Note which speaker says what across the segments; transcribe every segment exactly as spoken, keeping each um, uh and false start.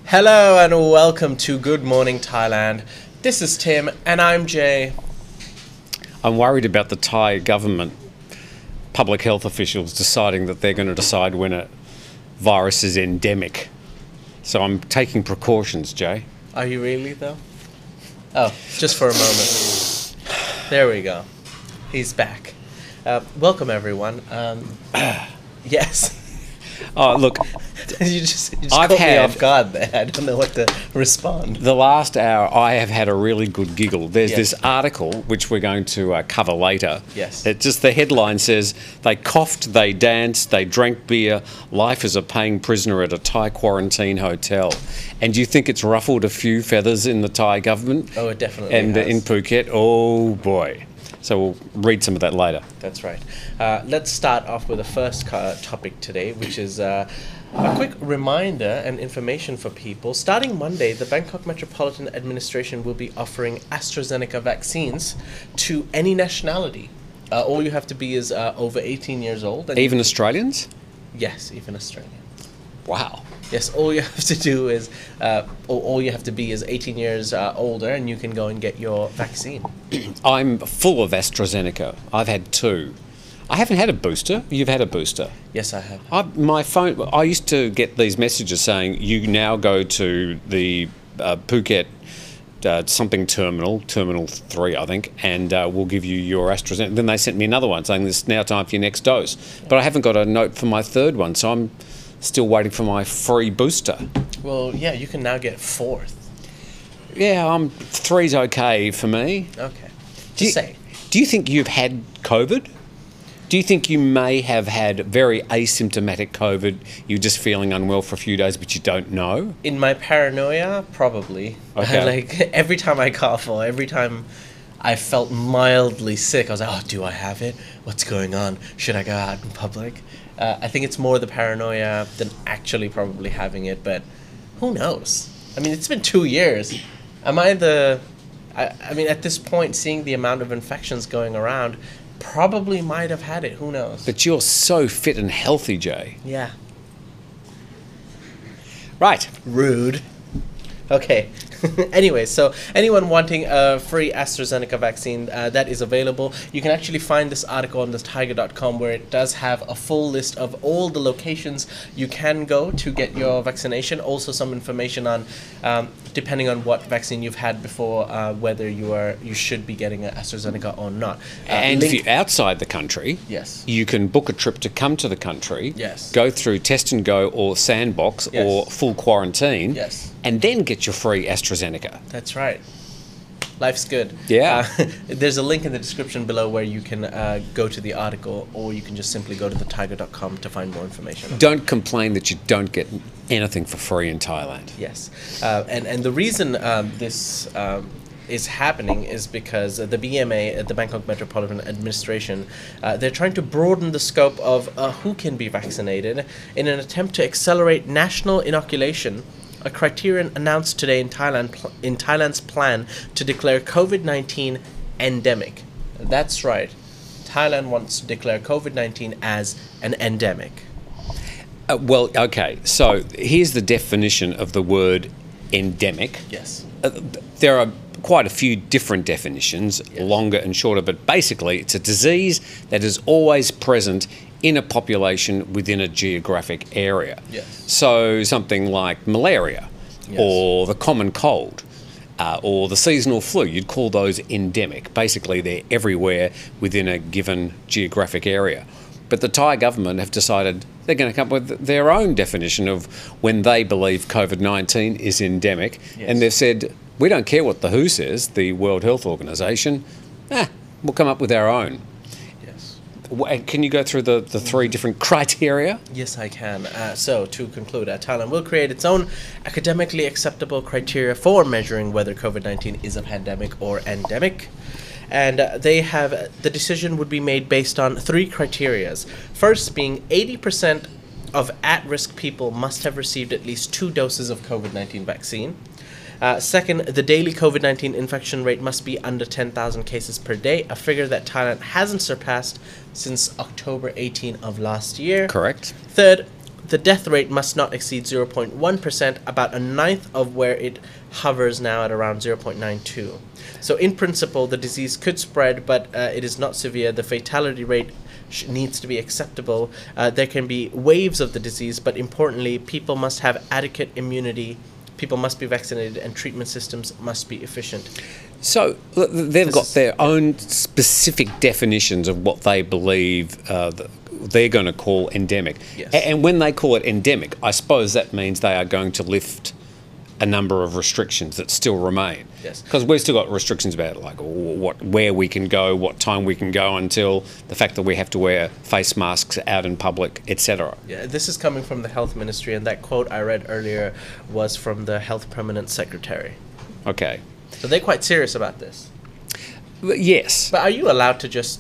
Speaker 1: Hello and welcome to Good Morning Thailand. This is Tim and I'm Jay.
Speaker 2: I'm worried about the Thai government, public health officials deciding that they're going to decide when a virus is endemic. So I'm taking precautions, Jay.
Speaker 1: Are you really though? Oh, just for a moment. There we go. He's back. Uh, welcome everyone. Um, yes.
Speaker 2: Oh, look,
Speaker 1: you just, you just
Speaker 2: I've
Speaker 1: caught me
Speaker 2: had-
Speaker 1: off guard there. I don't know what to respond.
Speaker 2: the last hour I have had a really good giggle. There's
Speaker 1: Yes.
Speaker 2: this article, which we're going to uh, cover later.
Speaker 1: Yes.
Speaker 2: It just, the headline says, they coughed, they danced, they drank beer, life as a paying prisoner at a Thai quarantine hotel. And do you think it's ruffled a few feathers in the Thai government?
Speaker 1: Oh, it definitely
Speaker 2: And uh,
Speaker 1: has.
Speaker 2: in Phuket? Oh, boy. So we'll read some of that later.
Speaker 1: That's right. Uh, let's start off with the first ca- topic today, which is uh, a quick reminder and information for people. Starting Monday, the Bangkok Metropolitan Administration will be offering AstraZeneca vaccines to any nationality. Uh, all you have to be is uh, over eighteen years old. And
Speaker 2: Even Australians?
Speaker 1: yes, even Australia.
Speaker 2: Wow.
Speaker 1: Yes, all you have to do is, uh, all, all you have to be is eighteen years uh, older, and you can go and get your vaccine.
Speaker 2: I'm full of AstraZeneca. I've had two. I haven't had a booster. You've had a booster.
Speaker 1: Yes, I have.
Speaker 2: I, my phone. I used to get these messages saying you now go to the uh, Phuket uh, something terminal, Terminal Three, I think, and uh, we'll give you your AstraZeneca. Then they sent me another one saying it's now time for your next dose. But I haven't got a note for my third one, so I'm still waiting for my free booster.
Speaker 1: Well, yeah, you can now get fourth.
Speaker 2: Yeah, I'm three's okay for me.
Speaker 1: Okay.
Speaker 2: Do you,
Speaker 1: Just say.
Speaker 2: do you think you've had COVID? Do you think you may have had very asymptomatic COVID? You're just feeling unwell for a few days, but you don't know?
Speaker 1: In my paranoia, probably.
Speaker 2: Okay.
Speaker 1: Like every time I cough or every time I felt mildly sick, I was like, "Oh, do I have it? What's going on? Should I go out in public?" Uh, I think it's more the paranoia than actually probably having it. But who knows? I mean, it's been two years. Am I the? I, I mean, at this point, seeing the amount of infections going around, probably might have had it. Who knows?
Speaker 2: But you're so fit and healthy, Jay.
Speaker 1: Yeah.
Speaker 2: Right.
Speaker 1: Rude. Okay. Anyway, so anyone wanting a free AstraZeneca vaccine, uh, that is available. You can actually find this article on the tiger dot com where it does have a full list of all the locations you can go to get your vaccination. Also some information on, um, depending on what vaccine you've had before, uh, whether you are you should be getting an AstraZeneca or not. Uh,
Speaker 2: And if
Speaker 1: link-
Speaker 2: you're outside the country,
Speaker 1: Yes.
Speaker 2: you can book a trip to come to the country,
Speaker 1: Yes.
Speaker 2: go through Test and Go or Sandbox
Speaker 1: Yes.
Speaker 2: or full quarantine,
Speaker 1: Yes.
Speaker 2: and then get your free AstraZeneca.
Speaker 1: That's right. Life's good.
Speaker 2: Yeah.
Speaker 1: Uh, there's a link in the description below where you can uh, go to the article, or you can just simply go to the tiger dot com to find more information.
Speaker 2: Don't complain that you don't get anything for free in Thailand.
Speaker 1: Yes. Uh, and, and the reason um, this um, is happening is because uh, the B M A, uh, the Bangkok Metropolitan Administration, uh, they're trying to broaden the scope of uh, who can be vaccinated in an attempt to accelerate national inoculation. A criterion announced today in Thailand pl- in Thailand's plan to declare COVID nineteen endemic. That's right. Thailand wants to declare COVID nineteen as an endemic.
Speaker 2: Uh, well, okay, so here's the definition of the word endemic.
Speaker 1: Yes.
Speaker 2: Uh, there are quite a few different definitions, longer and shorter, but basically it's a disease that is always present in a population within a geographic area.
Speaker 1: Yes.
Speaker 2: So something like malaria,
Speaker 1: Yes.
Speaker 2: or the common cold, uh, or the seasonal flu, you'd call those endemic. Basically they're everywhere within a given geographic area. But the Thai government have decided they're going to come up with their own definition of when they believe COVID nineteen is endemic.
Speaker 1: Yes.
Speaker 2: And they've said, we don't care what the W H O says, the World Health Organization, eh, we'll come up with our own.
Speaker 1: Yes.
Speaker 2: Wha- Can you go through the, the three different criteria?
Speaker 1: Yes, I can. Uh, so, to conclude, uh, Thailand will create its own academically acceptable criteria for measuring whether COVID nineteen is a pandemic or endemic. And uh, they have, the decision would be made based on three criterias. First being eighty percent of at-risk people must have received at least two doses of COVID nineteen vaccine. Uh, second, the daily COVID nineteen infection rate must be under ten thousand cases per day, a figure that Thailand hasn't surpassed since October eighteenth of last year.
Speaker 2: Correct.
Speaker 1: Third, the death rate must not exceed zero point one percent, about a ninth of where it hovers now at around zero point nine two. So in principle, the disease could spread, but uh, it is not severe. The fatality rate sh- needs to be acceptable. Uh, there can be waves of the disease, but importantly, people must have adequate immunity. People must be vaccinated, and treatment systems must be efficient.
Speaker 2: So th- they've
Speaker 1: This
Speaker 2: got
Speaker 1: is-
Speaker 2: their own specific definitions of what they believe uh, th- they're going to call endemic.
Speaker 1: Yes.
Speaker 2: A- and when they call it endemic, I suppose that means they are going to lift a number of restrictions that still remain.
Speaker 1: Yes.
Speaker 2: Because we've still got restrictions about like what, where we can go, what time we can go, until the fact that we have to wear face masks out in public, et cetera.
Speaker 1: Yeah, this is coming from the health ministry, and that quote I read earlier was from the health permanent secretary.
Speaker 2: Okay.
Speaker 1: So they're quite serious about this.
Speaker 2: But yes.
Speaker 1: But are you allowed to just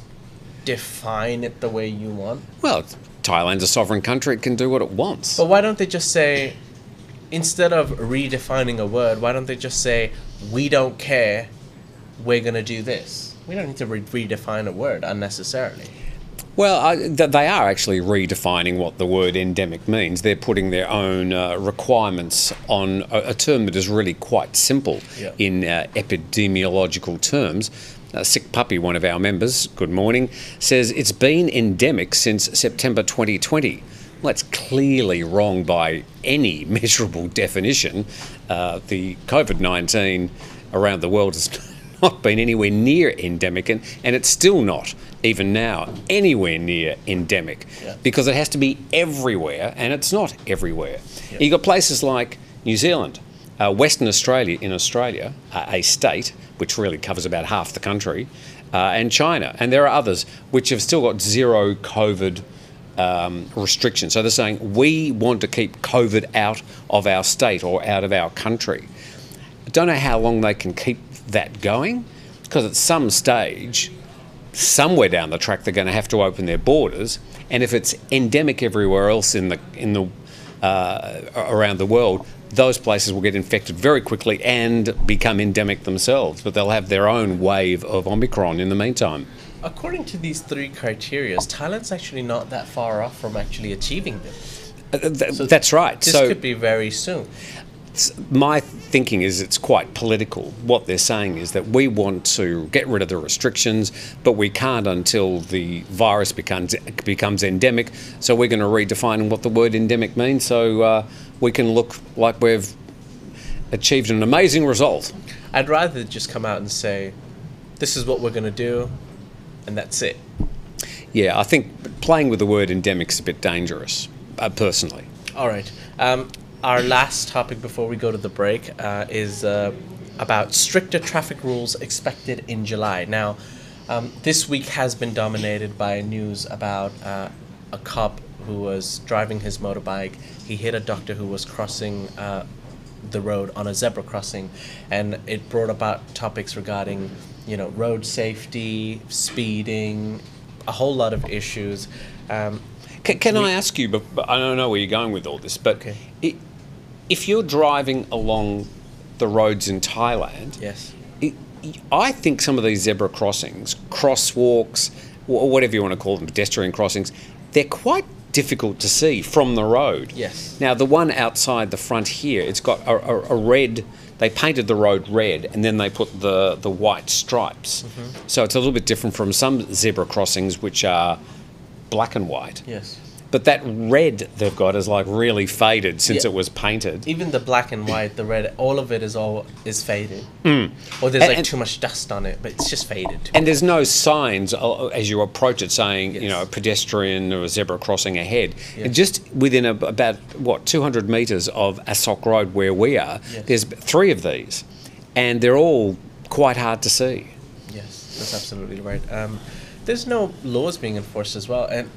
Speaker 1: define it the way you want?
Speaker 2: Well, Thailand's a sovereign country. It can do what it wants.
Speaker 1: But why don't they just say, instead of redefining a word, why don't they just say, we don't care, we're going to do this? We don't need to re- redefine a word unnecessarily.
Speaker 2: Well, I, th- they are actually redefining what the word endemic means. They're putting their own uh, requirements on a, a term that is really quite simple
Speaker 1: Yeah.
Speaker 2: in uh, epidemiological terms. Uh, Sick Puppy, one of our members, good morning, says it's been endemic since September twenty twenty. Well, that's clearly wrong by any measurable definition. Uh, the COVID nineteen around the world has not been anywhere near endemic, and, and it's still not, even now, anywhere near endemic,
Speaker 1: Yeah.
Speaker 2: because it has to be everywhere, and it's not everywhere.
Speaker 1: Yeah.
Speaker 2: You've got places like New Zealand, uh, Western Australia in Australia, uh, a state which really covers about half the country, uh, and China, and there are others which have still got zero COVID um, restrictions. So they're saying, we want to keep COVID out of our state or out of our country. I don't know how long they can keep that going, because at some stage, somewhere down the track, they're going to have to open their borders, and if it's endemic everywhere else in the in the uh, around the world, those places will get infected very quickly and become endemic themselves, but they'll have their own wave of Omicron in the meantime.
Speaker 1: According to these three criteria, Thailand's actually not that far off from actually achieving them.
Speaker 2: Uh, th-
Speaker 1: So
Speaker 2: that's right.
Speaker 1: This
Speaker 2: So
Speaker 1: could be very soon.
Speaker 2: my thinking is it's quite political. What they're saying is that we want to get rid of the restrictions, but we can't until the virus becomes becomes endemic. So we're going to redefine what the word endemic means, so uh, we can look like we've achieved an amazing result.
Speaker 1: I'd rather just come out and say, this is what we're going to do, and that's it.
Speaker 2: Yeah, I think playing with the word endemic is a bit dangerous, uh, personally.
Speaker 1: All right. Um, our last topic before we go to the break uh, is uh, about stricter traffic rules expected in July. Now, um, this week has been dominated by news about uh, a cop who was driving his motorbike. He hit a doctor who was crossing uh, the road on a zebra crossing, and it brought about topics regarding, you know, road safety, speeding, a whole lot of issues. Um,
Speaker 2: Can, can
Speaker 1: We-
Speaker 2: I ask you, but, but I don't know where you're going with all this, but
Speaker 1: Okay.
Speaker 2: i if you're driving along the roads in Thailand,
Speaker 1: yes.
Speaker 2: I I think some of these zebra crossings, crosswalks, or whatever you want to call them, pedestrian crossings, they're quite difficult to see from the road.
Speaker 1: Yes.
Speaker 2: Now, the one outside the front here, it's got a, a, a red, they painted the road red and then they put the, the white stripes.
Speaker 1: Mm-hmm.
Speaker 2: So it's a little bit different from some zebra crossings, which are black and white.
Speaker 1: Yes.
Speaker 2: But that red they've got is like really faded since
Speaker 1: Yeah.
Speaker 2: it was painted.
Speaker 1: Even the black and white, the red, all of it is all is faded.
Speaker 2: Mm.
Speaker 1: Or there's
Speaker 2: And-
Speaker 1: like
Speaker 2: and-
Speaker 1: too much dust on it, but it's just faded. Too.
Speaker 2: And there's no signs uh, as you approach it saying, you
Speaker 1: Yes.
Speaker 2: know, a pedestrian or a zebra crossing ahead.
Speaker 1: Yes.
Speaker 2: And just within a, about, what, two hundred metres of Asok Road where we are,
Speaker 1: Yes.
Speaker 2: there's three of these. And they're all quite hard to see.
Speaker 1: Yes, that's absolutely right. Um, there's no laws being enforced as well, and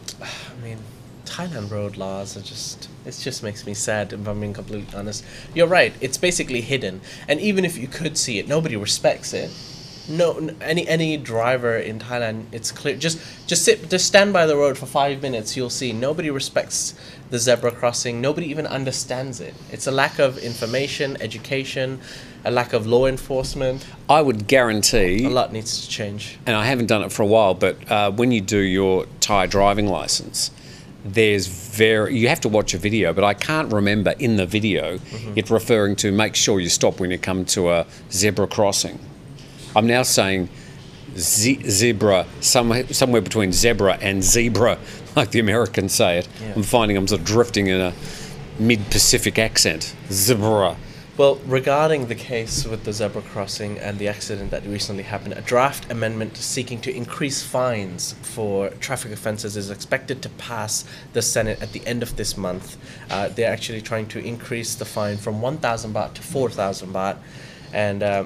Speaker 1: I mean, Thailand road laws are just, it just makes me sad if I'm being completely honest. You're right, it's basically hidden, and even if you could see it, nobody respects it. No, n- any any driver in Thailand, it's clear. Just just sit, just stand by the road for five minutes. You'll see nobody respects the zebra crossing. Nobody even understands it. It's a lack of information, education, a lack of law enforcement.
Speaker 2: I would guarantee,
Speaker 1: A lot needs to change.
Speaker 2: and I haven't done it for a while, but uh, when you do your Thai driving licence, there's very, you have to watch a video, but I can't remember in the video mm-hmm. it referring to make sure you stop when you come to a zebra crossing. I'm now saying ze- zebra, somewhere, somewhere between zebra and zebra, like the Americans say it. Yeah. I'm finding I'm sort of drifting in a mid-Pacific accent. Zebra.
Speaker 1: Well, regarding the case with the zebra crossing and the accident that recently happened, a draft amendment seeking to increase fines for traffic offences is expected to pass the Senate at the end of this month. Uh, they're actually trying to increase the fine from one thousand baht to four thousand baht. And uh,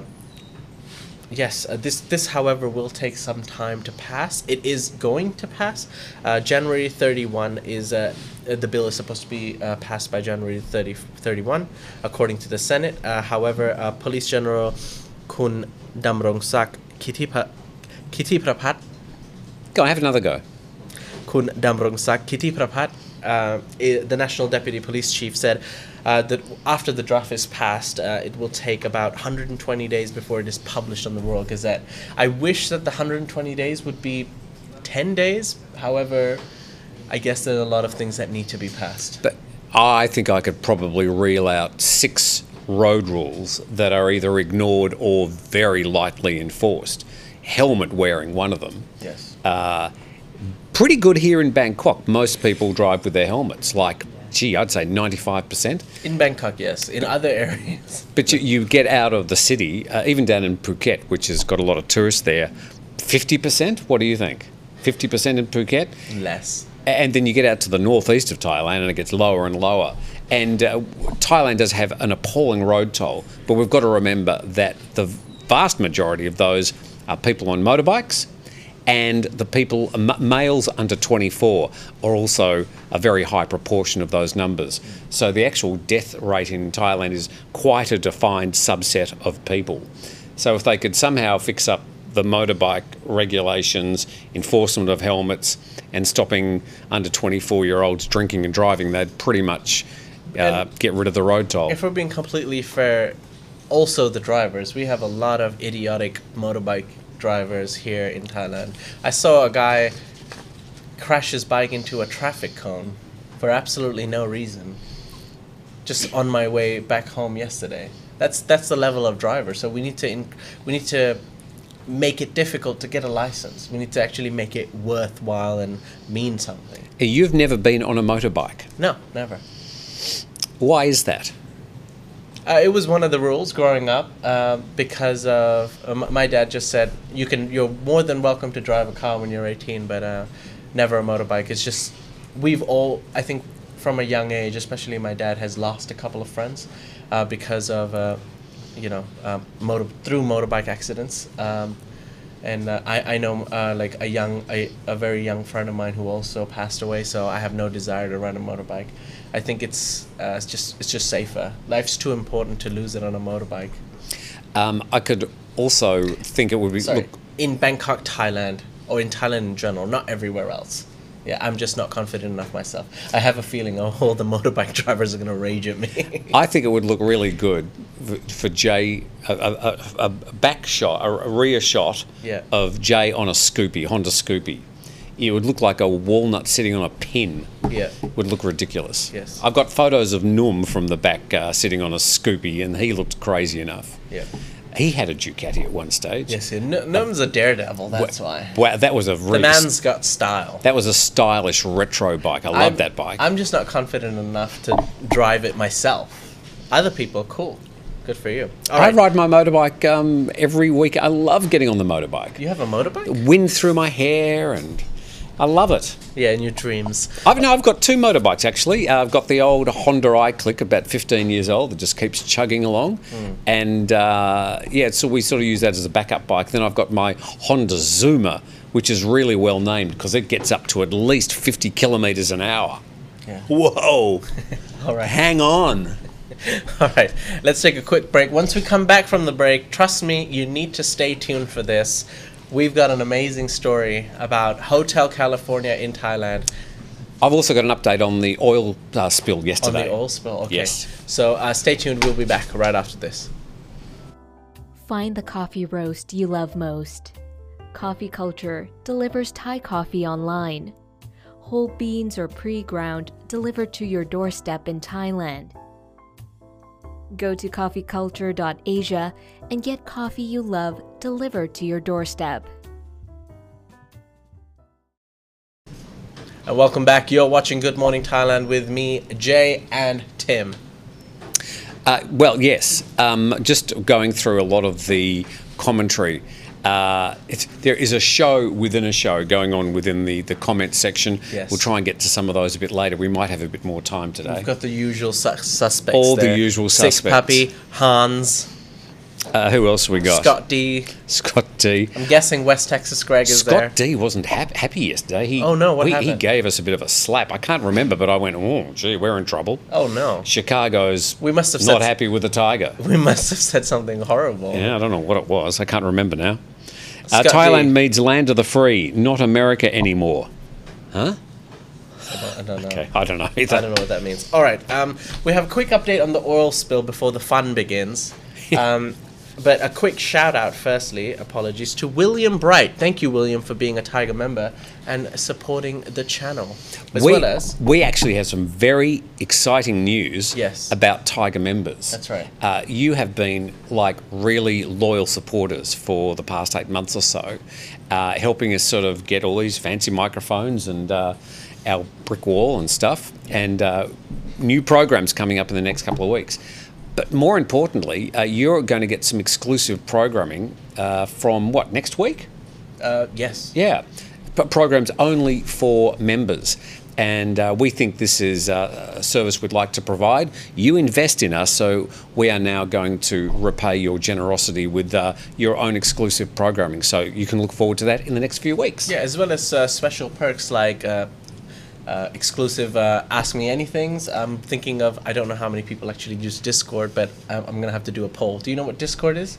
Speaker 1: yes, uh, this, this, however, will take some time to pass. It is going to pass. Uh, January thirty-first is... Uh, the bill is supposed to be uh, passed by January thirtieth, thirty-first, according to the Senate. Uh, however, uh, Police General Kun Damrongsak Kittiprapat.
Speaker 2: Go, have another go.
Speaker 1: Kun Damrongsak Kittiprapat, uh, the National Deputy Police Chief, said uh, that after the draft is passed, uh, it will take about one hundred twenty days before it is published on the Royal Gazette. I wish that the one hundred twenty days would be ten days. However, I guess there are a lot of things that need to be passed.
Speaker 2: But I think I could probably reel out six road rules that are either ignored or very lightly enforced. Helmet wearing, one of them.
Speaker 1: Yes.
Speaker 2: Uh, pretty good here in Bangkok. Most people drive with their helmets, like, gee, I'd say ninety-five percent.
Speaker 1: In Bangkok, yes. In other areas.
Speaker 2: But you, you get out of the city, uh, even down in Phuket, which has got a lot of tourists there, fifty percent? What do you think? fifty percent in Phuket?
Speaker 1: Less.
Speaker 2: And then you get out to the northeast of Thailand and it gets lower and lower. And uh, Thailand does have an appalling road toll, but we've got to remember that the vast majority of those are people on motorbikes, and the people, m- males under twenty-four, are also a very high proportion of those numbers. So the actual death rate in Thailand is quite a defined subset of people. So if they could somehow fix up the motorbike regulations, enforcement of helmets, and stopping under twenty-four-year-olds drinking and driving, they'd pretty much uh, get rid of the road toll.
Speaker 1: If we're being completely fair, also the drivers, we have a lot of idiotic motorbike drivers here in Thailand. I saw a guy crash his bike into a traffic cone for absolutely no reason, just on my way back home yesterday. That's that's the level of driver. So we need to inc- we need to make it difficult to get a license. We need to actually make it worthwhile and mean something.
Speaker 2: You've never been on a motorbike?
Speaker 1: No, never.
Speaker 2: Why is that?
Speaker 1: Uh, it was one of the rules growing up uh, because of uh, my dad just said you can you're more than welcome to drive a car when you're eighteen, but uh, never a motorbike. It's just we've all, I think, from a young age, especially my dad has lost a couple of friends uh, because of uh, you know, um, motor through motorbike accidents, um, and uh, I I know uh, like a young a, a very young friend of mine who also passed away. So I have no desire to ride a motorbike. I think it's uh, it's just it's just safer. Life's too important to lose it on a motorbike.
Speaker 2: Um, I could also think it would be
Speaker 1: Sorry,
Speaker 2: look,
Speaker 1: in Bangkok, Thailand, or in Thailand in general, not everywhere else. Yeah, I'm just not confident enough myself. I have a feeling oh, all the motorbike drivers are going to rage at me.
Speaker 2: I think it would look really good for, for Jay, a, a, a back shot, a rear shot
Speaker 1: yeah.
Speaker 2: of Jay on a Scoopy, Honda Scoopy. It would look like a walnut sitting on a pin.
Speaker 1: Yeah.
Speaker 2: It would look ridiculous.
Speaker 1: Yes.
Speaker 2: I've got photos of Noom from the back uh, sitting on a Scoopy, and he looked crazy enough.
Speaker 1: Yeah.
Speaker 2: He had a Ducati at one stage.
Speaker 1: Yes, yeah. Noom's a daredevil, that's
Speaker 2: wow,
Speaker 1: why.
Speaker 2: Wow, that was a really...
Speaker 1: The man's got style.
Speaker 2: That was a stylish retro bike. I love
Speaker 1: I'm,
Speaker 2: that bike.
Speaker 1: I'm just not confident enough to drive it myself. Other people, cool. Good for you. All
Speaker 2: I
Speaker 1: right.
Speaker 2: ride my motorbike um, every week. I love getting on the motorbike.
Speaker 1: You have a motorbike?
Speaker 2: Wind through my hair, and I love it.
Speaker 1: Yeah, in your dreams.
Speaker 2: I've, no, I've got two motorbikes, actually. Uh, I've got the old Honda iClick, about fifteen years old, that just keeps chugging along. Mm. And, uh, yeah, so we sort of use that as a backup bike. Then I've got my Honda Zuma, which is really well named because it gets up to at least fifty kilometres an hour.
Speaker 1: Yeah.
Speaker 2: Whoa.
Speaker 1: All right.
Speaker 2: Hang on.
Speaker 1: All right, let's take a quick break. Once we come back from the break, trust me, you need to stay tuned for this. We've got an amazing story about Hotel California in Thailand.
Speaker 2: I've also got an update on the oil uh, spill yesterday.
Speaker 1: On the oil spill, okay.
Speaker 2: Yes.
Speaker 1: So uh, stay tuned, we'll be back right after this.
Speaker 3: Find the coffee roast you love most. Coffee Culture delivers Thai coffee online. whole beans or pre-ground, delivered to your doorstep in Thailand. Go to coffee culture dot asia and get coffee you love delivered to your doorstep.
Speaker 1: And welcome back. You're watching Good Morning Thailand with me, Jay, and Tim.
Speaker 2: Uh, well, yes. Um, just going through a lot of the commentary. Uh, it's, there is a show within a show going on within the, the comment section.
Speaker 1: Yes.
Speaker 2: We'll try and get to some of those a bit later. We might have a bit more time today.
Speaker 1: We've got the usual su- suspects
Speaker 2: All
Speaker 1: there.
Speaker 2: the usual
Speaker 1: Six
Speaker 2: suspects.
Speaker 1: Puppy, Hans,
Speaker 2: Uh, who else have we got?
Speaker 1: Scott D.
Speaker 2: Scott D.
Speaker 1: I'm guessing West Texas Greg is
Speaker 2: Scott
Speaker 1: there.
Speaker 2: D wasn't hap- happy yesterday. He,
Speaker 1: Oh, no, what
Speaker 2: he, he
Speaker 1: happened?
Speaker 2: gave us a bit of a slap. I can't remember, but I went, oh, gee, we're in trouble.
Speaker 1: Oh no,
Speaker 2: Chicago's
Speaker 1: we must have
Speaker 2: not
Speaker 1: said
Speaker 2: happy with the Tiger.
Speaker 1: we must have said something horrible.
Speaker 2: Yeah, I don't know what it was. I can't remember now. Uh,
Speaker 1: Scott
Speaker 2: Thailand
Speaker 1: D.
Speaker 2: needs land of the free, not America anymore. Huh?
Speaker 1: I don't, I don't know.
Speaker 2: Okay, I don't know either.
Speaker 1: I don't know what that means. All right, um, we have a quick update on the oil spill before the fun begins. Um, but a quick shout out, firstly, apologies to William Bright. Thank you, William, for being a Tiger member and supporting the channel, as
Speaker 2: we,
Speaker 1: well as
Speaker 2: we actually have some very exciting news
Speaker 1: Yes.
Speaker 2: about Tiger members.
Speaker 1: That's right.
Speaker 2: Uh, you have been like really loyal supporters for the past eight months or so, uh, helping us sort of get all these fancy microphones and uh, our brick wall and stuff, and uh, new programs coming up in the next couple of weeks. But more importantly, uh, you're going to get some exclusive programming uh, from what, next week?
Speaker 1: uh, yes,
Speaker 2: Yeah, but programs only for members. And uh, we think this is uh, a service we'd like to provide. You invest in us, so we are now going to repay your generosity with uh, your own exclusive programming. So you can look forward to that in the next few weeks.
Speaker 1: yeah, as well as uh, special perks like. Uh, Uh, exclusive uh, Ask Me Anythings. I'm thinking of, I don't know how many people actually use Discord, but um, I'm going to have to do a poll. Do you know what Discord is?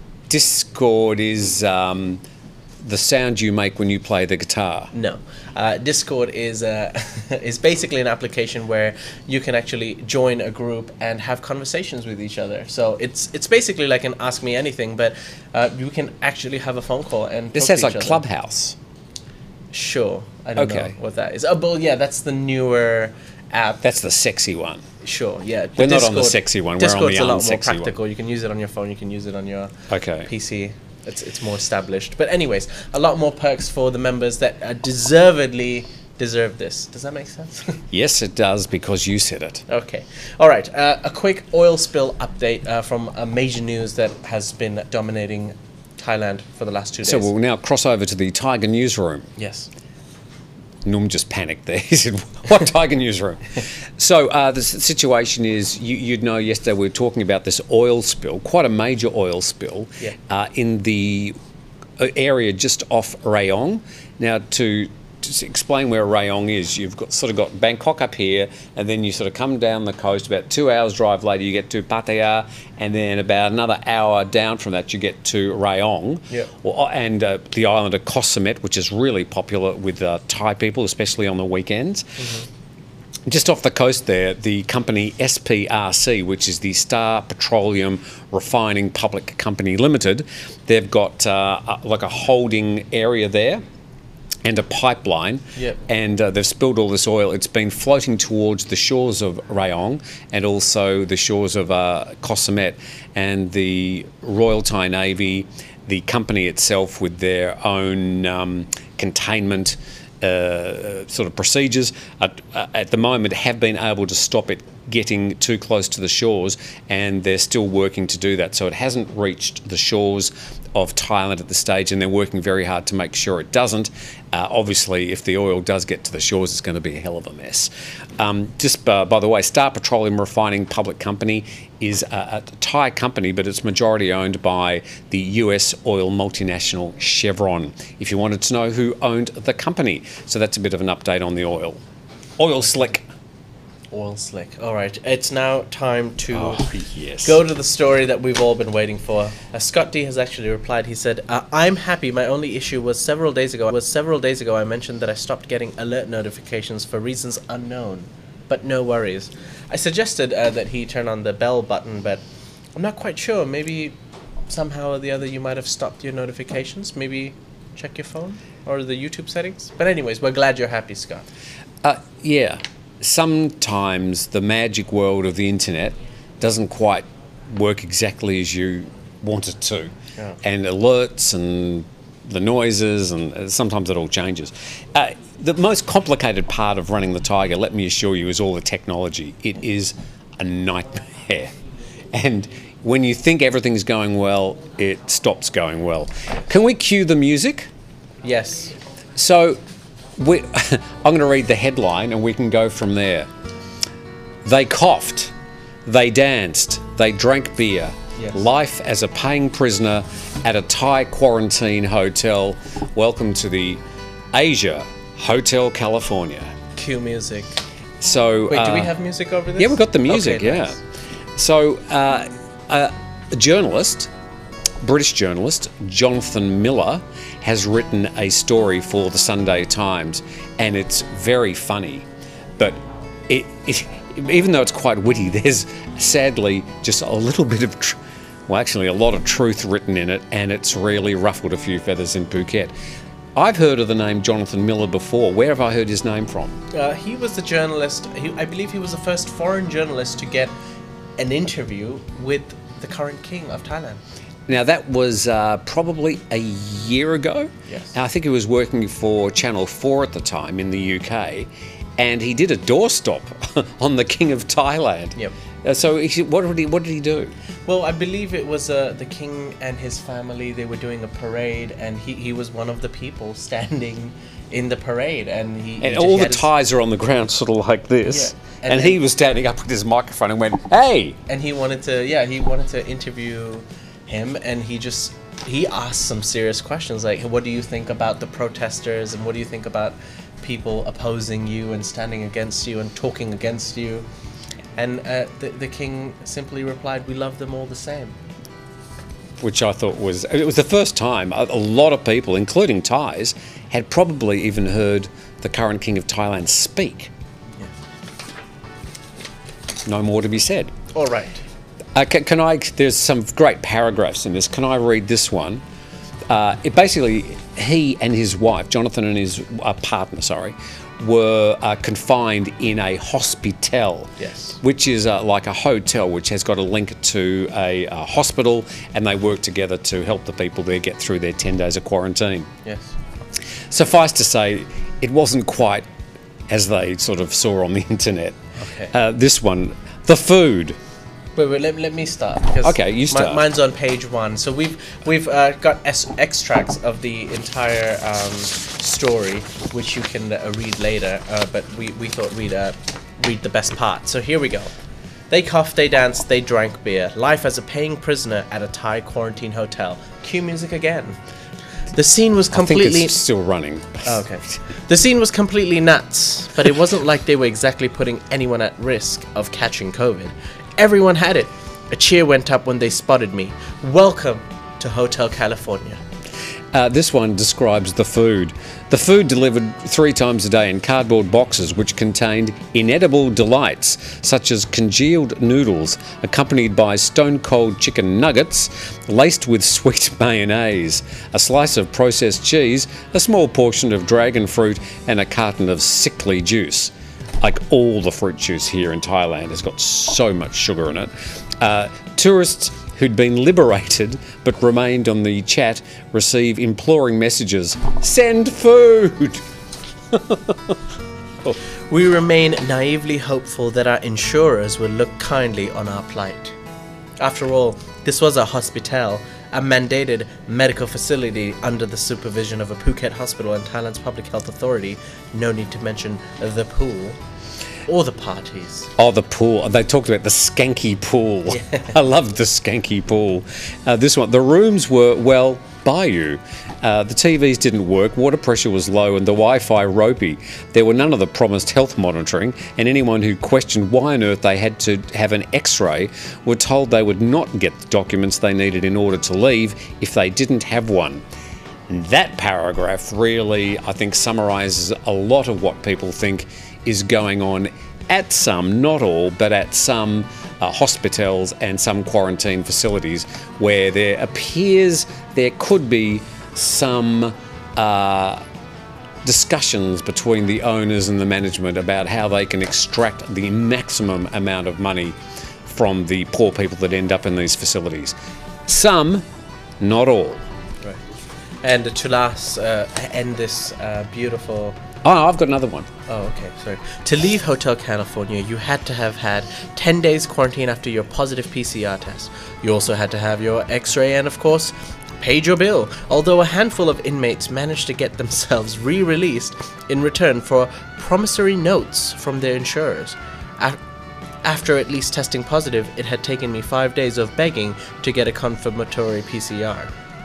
Speaker 2: Discord is um, the sound you make when you play the guitar.
Speaker 1: No. Uh, Discord is uh, is basically an application where you can actually join a group and have conversations with each other. So it's it's basically like an Ask Me Anything, but uh, you can actually have a phone call and
Speaker 2: This
Speaker 1: talk
Speaker 2: sounds
Speaker 1: to
Speaker 2: like
Speaker 1: each other.
Speaker 2: Clubhouse.
Speaker 1: Sure. I don't
Speaker 2: Okay.
Speaker 1: know what that is. Oh, well, yeah, that's the newer app.
Speaker 2: That's the sexy one.
Speaker 1: Sure, yeah.
Speaker 2: We're not on the sexy one, we're on
Speaker 1: Discord's
Speaker 2: the
Speaker 1: a lot more
Speaker 2: unsexy one.
Speaker 1: practical. You can use it on your phone. You can use it on your
Speaker 2: Okay.
Speaker 1: P C. It's it's more established. But anyways, a lot more perks for the members that uh, deservedly deserve this. Does that make sense?
Speaker 2: Yes, it does, because you said it.
Speaker 1: Okay. All right. Uh, a quick oil spill update uh, from a major news that has been dominating Thailand for the last two days.
Speaker 2: So we'll now cross over to the Tiger newsroom.
Speaker 1: yes.
Speaker 2: Norm just panicked there. He said, what Tiger newsroom? So uh, the s- situation is, you, you'd know yesterday we were talking about this oil spill, quite a major oil spill,
Speaker 1: Yeah.
Speaker 2: uh, in the uh, area just off Rayong. Now, to, to s- explain where Rayong is, you've got sort of got Bangkok up here, and then you sort of come down the coast. About two hours drive later, you get to Pattaya, and then about another hour down from that, you get to Rayong,
Speaker 1: Yeah.
Speaker 2: well, and uh, the island of Koh Samet, which is really popular with uh, Thai people, especially on the weekends. Just off the coast there, the company S P R C, which is the Star Petroleum Refining Public Company Limited, they've got uh, a, like a holding area there and a pipeline,
Speaker 1: Yep.
Speaker 2: and uh, they've spilled all this oil. It's been floating towards the shores of Rayong and also the shores of uh, Koh Samet, and the Royal Thai Navy, the company itself with their own um, containment uh, sort of procedures at, uh, at the moment have been able to stop it getting too close to the shores, and they're still working to do that. So it hasn't reached the shores of Thailand at this stage, and they're working very hard to make sure it doesn't. Uh, obviously, if the oil does get to the shores, it's going to be a hell of a mess. Um, just uh, by the way, Star Petroleum Refining Public Company is a, a Thai company, but it's majority owned by the U S oil multinational Chevron, if you wanted to know who owned the company. So that's a bit of an update on the oil. Oil slick.
Speaker 1: Oil slick. All right. It's now time to
Speaker 2: Oh, yes.
Speaker 1: go to the story that we've all been waiting for. Uh, Scott D has actually replied. He said, uh, "I'm happy. My only issue was several days ago. Was several days ago I mentioned that I stopped getting alert notifications for reasons unknown, but no worries. I suggested uh, that he turn on the bell button, but I'm not quite sure. Maybe somehow or the other you might have stopped your notifications. Maybe check your phone." or the YouTube settings. But anyways, we're glad you're happy, Scott.
Speaker 2: Uh, yeah. Sometimes the magic world of the internet doesn't quite work exactly as you want it to.
Speaker 1: Yeah.
Speaker 2: And alerts and the noises, and uh, sometimes it all changes. Uh, the most complicated part of running the Tiger, let me assure you, is all the technology. It is a nightmare. And when you think everything's going well, it stops going well. Can we cue the music?
Speaker 1: Yes.
Speaker 2: So we, I'm going to read the headline and we can go from there. They coughed, they danced, they drank beer.
Speaker 1: Yes.
Speaker 2: Life as a paying prisoner at a Thai quarantine hotel. Welcome to the Asia Hotel California.
Speaker 1: Cue music.
Speaker 2: So
Speaker 1: Wait, do we
Speaker 2: uh,
Speaker 1: have music over this?
Speaker 2: Yeah, we've got the music,
Speaker 1: Okay,
Speaker 2: yeah.
Speaker 1: nice.
Speaker 2: So, uh, uh, a journalist, British journalist, Jonathan Miller, has written a story for the Sunday Times, and it's very funny. But it, it even though it's quite witty, there's sadly just a little bit of, tr- well, actually a lot of truth written in it, and it's really ruffled a few feathers in Phuket. I've heard of the name Jonathan Miller before. Where have I heard his name from?
Speaker 1: Uh, he was the journalist. He, I believe he was the first foreign journalist to get an interview with the current king of Thailand.
Speaker 2: Now, that was uh, probably a year ago.
Speaker 1: Yes.
Speaker 2: I think he was working for Channel four at the time in the U K, and he did a doorstop on the King of Thailand.
Speaker 1: Yep.
Speaker 2: Uh, so he, what did he what did he do?
Speaker 1: Well, I believe it was uh, the king and his family. They were doing a parade, and he, he was one of the people standing in the parade, and he
Speaker 2: And
Speaker 1: he
Speaker 2: all the
Speaker 1: had his-
Speaker 2: Thais are on the ground, sort of like this.
Speaker 1: Yeah.
Speaker 2: And,
Speaker 1: And
Speaker 2: he
Speaker 1: then-
Speaker 2: was standing up with his microphone and went, "Hey!"
Speaker 1: and he wanted to yeah he wanted to interview him, and he just he asked some serious questions like, what do you think about the protesters, and what do you think about people opposing you and standing against you and talking against you? And uh, the, the king simply replied, we love them all the same.
Speaker 2: Which I thought was, it was the first time a, a lot of people, including Thais, had probably even heard the current king of Thailand speak. No more to be said.
Speaker 1: All right.
Speaker 2: Uh, can, can I? There's some great paragraphs in this. Can I read this one? Uh, it basically, he and his wife, Jonathan and his uh, partner, sorry, were uh, confined in a hospital.
Speaker 1: Yes.
Speaker 2: Which is uh, like a hotel which has got a link to a, a hospital, and they work together to help the people there get through their ten days of quarantine.
Speaker 1: Yes.
Speaker 2: Suffice to say, it wasn't quite as they sort of saw on the internet.
Speaker 1: Okay.
Speaker 2: Uh, this one, the food.
Speaker 1: Wait, wait. Let, let me start. Because
Speaker 2: Okay, you start.
Speaker 1: mi- mine's on page one. So we've we've uh, got es- extracts of the entire um, story, which you can uh, read later. Uh, but we, we thought we'd uh, read the best part. So here we go. They coughed, they danced, they drank beer. Life as a paying prisoner at a Thai quarantine hotel. Cue music again. The scene was
Speaker 2: I think
Speaker 1: completely.
Speaker 2: it's still running.
Speaker 1: Oh, okay. The scene was completely nuts, but it wasn't like they were exactly putting anyone at risk of catching COVID. Everyone had it. A cheer went up when they spotted me. Welcome to Hotel California.
Speaker 2: Uh, this one describes the food. The food delivered three times a day in cardboard boxes which contained inedible delights such as congealed noodles accompanied by stone-cold chicken nuggets laced with sweet mayonnaise, a slice of processed cheese, a small portion of dragon fruit and a carton of sickly juice. Like all the fruit juice here in Thailand has got so much sugar in it. Uh, tourists who'd been liberated but remained on the chat receive imploring messages. Send food!
Speaker 1: We remain naively hopeful that our insurers will look kindly on our plight. After all, this was a hospital, a mandated medical facility under the supervision of a Phuket hospital and Thailand's public health authority. No need to mention the pool or the parties.
Speaker 2: Oh, the pool. They talked about the skanky pool. I loved the skanky pool. Uh, this one, the rooms were, well, bayou. Uh, the T Vs didn't work, water pressure was low and the Wi-Fi ropey. There were none of the promised health monitoring, and anyone who questioned why on earth they had to have an x-ray were told they would not get the documents they needed in order to leave if they didn't have one. And that paragraph really, I think, summarises a lot of what people think is going on at some, not all, but at some uh, hospitals and some quarantine facilities where there appears there could be some uh, discussions between the owners and the management about how they can extract the maximum amount of money from the poor people that end up in these facilities. Some, not all.
Speaker 1: Right. And to last, uh, end this uh, beautiful...
Speaker 2: Oh, I've got another one.
Speaker 1: Oh, okay, sorry. To leave Hotel California, you had to have had ten days quarantine after your positive P C R test. You also had to have your x-ray and, of course, paid your bill, although a handful of inmates managed to get themselves re-released in return for promissory notes from their insurers. A- After at least testing positive, it had taken me five days of begging to get a confirmatory P C R.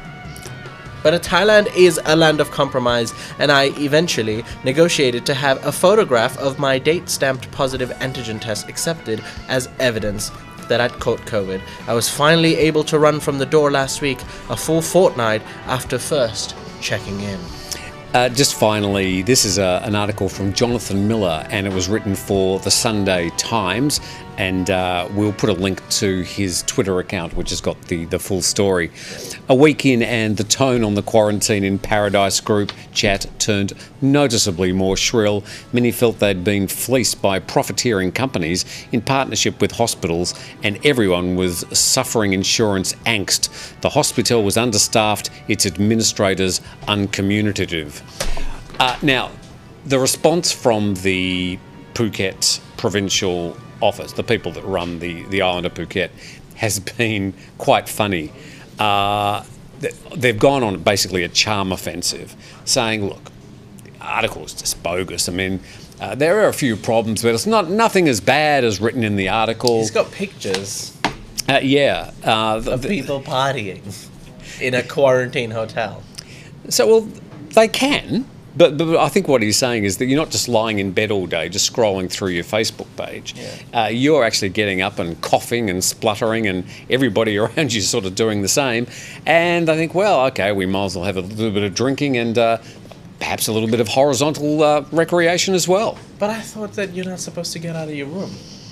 Speaker 1: But Thailand is a land of compromise, and I eventually negotiated to have a photograph of my date-stamped positive antigen test accepted as evidence that I'd caught COVID. I was finally able to run from the door last week, a full fortnight after first checking in.
Speaker 2: Uh, just finally, this is a, an article from Jonathan Miller, and it was written for the Sunday Times, and uh, we'll put a link to his Twitter account, which has got the, the full story. A week in, and the tone on the Quarantine in Paradise group chat turned noticeably more shrill. Many felt they'd been fleeced by profiteering companies in partnership with hospitals, and everyone was suffering insurance angst. The hospital was understaffed, its administrators uncommunicative. Uh, now, the response from the Phuket provincial office, the people that run the, the island of Phuket, has been quite funny. Uh, they've gone on basically a charm offensive, saying, look, the article is just bogus. I mean, uh, there are a few problems, but it's not nothing as bad as written in the article.
Speaker 1: He's got pictures
Speaker 2: Uh, yeah. Uh,
Speaker 1: of
Speaker 2: the,
Speaker 1: people partying in a quarantine hotel.
Speaker 2: So, well, they can, but, but I think what he's saying is that you're not just lying in bed all day, just scrolling through your Facebook page. Yeah. Uh, you're actually getting up and coughing and spluttering, and everybody around you sort of doing the same. And I think, well, okay, we might as well have a little bit of drinking and uh, perhaps a little bit of horizontal uh, recreation as well.
Speaker 1: But I thought that you're not supposed to get out of your room.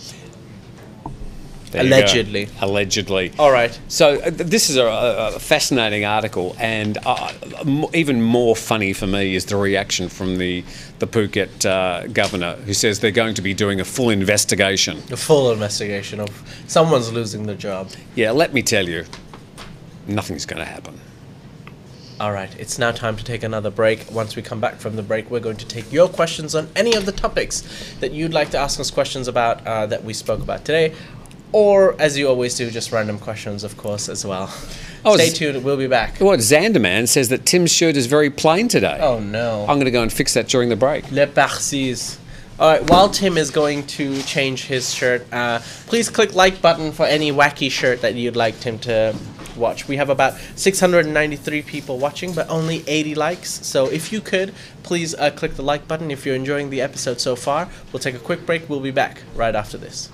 Speaker 2: There you
Speaker 1: Allegedly.
Speaker 2: go. Allegedly.
Speaker 1: All right.
Speaker 2: So uh, this is a, a fascinating article, and uh, m- even more funny for me is the reaction from the the Phuket uh, governor, who says they're going to be doing a full investigation.
Speaker 1: A full investigation of someone's losing their job.
Speaker 2: Yeah, let me tell you, nothing's going to happen.
Speaker 1: All right, it's now time to take another break. Once we come back from the break, we're going to take your questions on any of the topics that you'd like to ask us questions about uh, that we spoke about today. Or, as you always do, just random questions, of course, as well.
Speaker 2: Oh,
Speaker 1: Stay
Speaker 2: Z-
Speaker 1: tuned, we'll be back.
Speaker 2: What, Zanderman says that Tim's shirt is very plain today.
Speaker 1: Oh, no.
Speaker 2: I'm going to go and fix that during the break.
Speaker 1: Le Parsis. All right, while Tim is going to change his shirt, uh, please click like button for any wacky shirt that you'd like Tim to watch. We have about six hundred ninety-three people watching, but only eighty likes. So if you could, please uh, click the like button if you're enjoying the episode so far. We'll take a quick break. We'll be back right after this.